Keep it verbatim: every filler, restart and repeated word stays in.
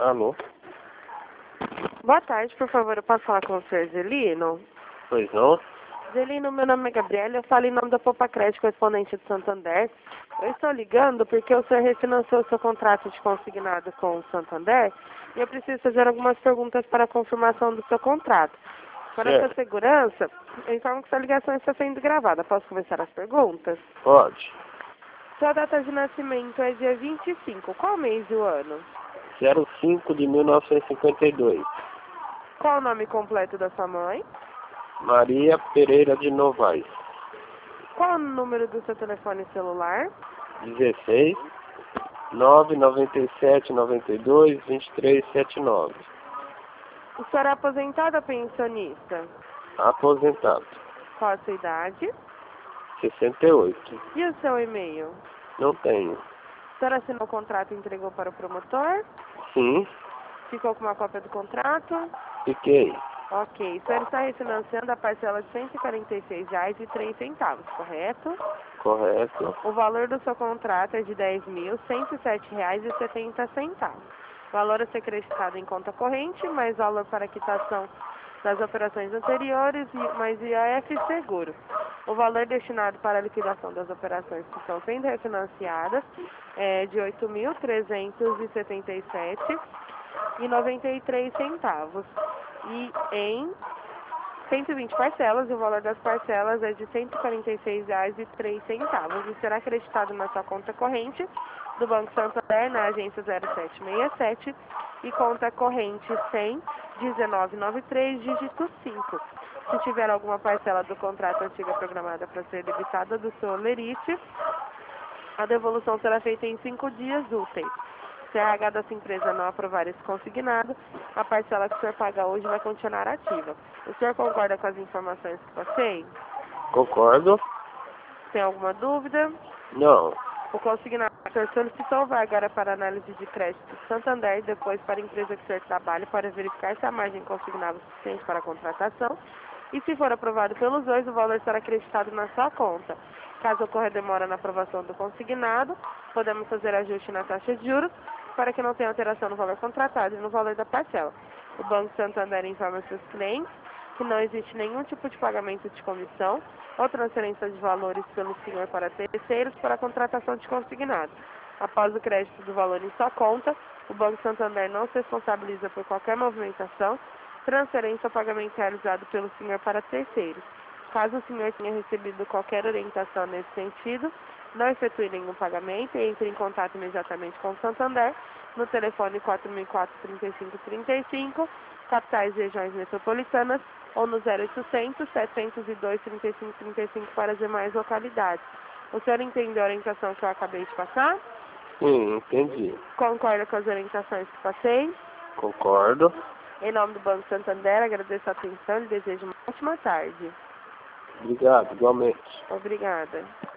Alô? Boa tarde, por favor, eu posso falar com o senhor Zelino? Pois não? Zelino, meu nome é Gabriela, eu falo em nome da Poupa Crédito, correspondente de Santander. Eu estou ligando porque o senhor refinanciou seu contrato de consignado com o Santander e eu preciso fazer algumas perguntas para a confirmação do seu contrato. Para a sua segurança, eu informo que sua ligação está sendo gravada. Posso começar as perguntas? Pode. Sua data de nascimento é dia vinte e cinco. Qual mês e o ano? zero cinco de mil novecentos e cinquenta e dois. Qual o nome completo da sua mãe? Maria Pereira de Novaes. Qual o número do seu telefone celular? dezesseis, nove noventa e sete, noventa e dois, vinte e três, setenta e nove. O senhor é aposentado ou pensionista? Aposentado. Qual a sua idade? sessenta e oito. E o seu e-mail? Não tenho. O senhor assinou o contrato e entregou para o promotor? Sim, Ficou com uma cópia do contrato? fiquei. Ok. O senhor está refinanciando a parcela de cento e quarenta e seis reais e três centavos, correto? Correto. O valor do seu contrato é de dez mil cento e sete reais e setenta centavos. O valor a ser creditado em conta corrente, mais valor para quitação das operações anteriores, e mais I A F seguro. O valor destinado para a liquidação das operações que estão sendo refinanciadas é de oito mil trezentos e setenta e sete reais e noventa e três centavos. E em cento e vinte parcelas, e o valor das parcelas é de cento e quarenta e seis reais e três centavos e será acreditado na sua conta corrente do Banco Santander, na agência zero sete seis sete e conta corrente cem, dezenove noventa e três, dígito cinco. Se tiver alguma parcela do contrato antiga programada para ser debitada do seu lerite, a devolução será feita em cinco dias úteis. Se a R H dessa empresa não aprovar esse consignado, a parcela que o senhor paga hoje vai continuar ativa. O senhor concorda com as informações que passei? Concordo? Tem alguma dúvida? Não. O consignado que o senhor solicitou vai agora para análise de crédito do Santander e depois para a empresa que o senhor trabalha para verificar se a margem consignável é suficiente para a contratação. E se for aprovado pelos dois, o valor será acreditado na sua conta. Caso ocorra demora na aprovação do consignado, podemos fazer ajuste na taxa de juros para que não tenha alteração no valor contratado e no valor da parcela. O Banco Santander informa seus clientes que não existe nenhum tipo de pagamento de comissão ou transferência de valores pelo senhor para terceiros para a contratação de consignado. Após o crédito do valor em sua conta, o Banco Santander não se responsabiliza por qualquer movimentação, transferência ou pagamento realizado pelo senhor para terceiros. Caso o senhor tenha recebido qualquer orientação nesse sentido, não efetue nenhum pagamento e entre em contato imediatamente com o Santander no telefone quatro mil e quatro, trinta e cinco, trinta e cinco, capitais e regiões metropolitanas, ou no zero oitocentos, setecentos e dois, trinta e cinco, trinta e cinco para as demais localidades. O senhor entendeu a orientação que eu acabei de passar? Sim, entendi. Concorda com as orientações que passei? Concordo. Em nome do Banco Santander, agradeço a atenção e desejo uma ótima tarde. Obrigado, igualmente. Obrigada.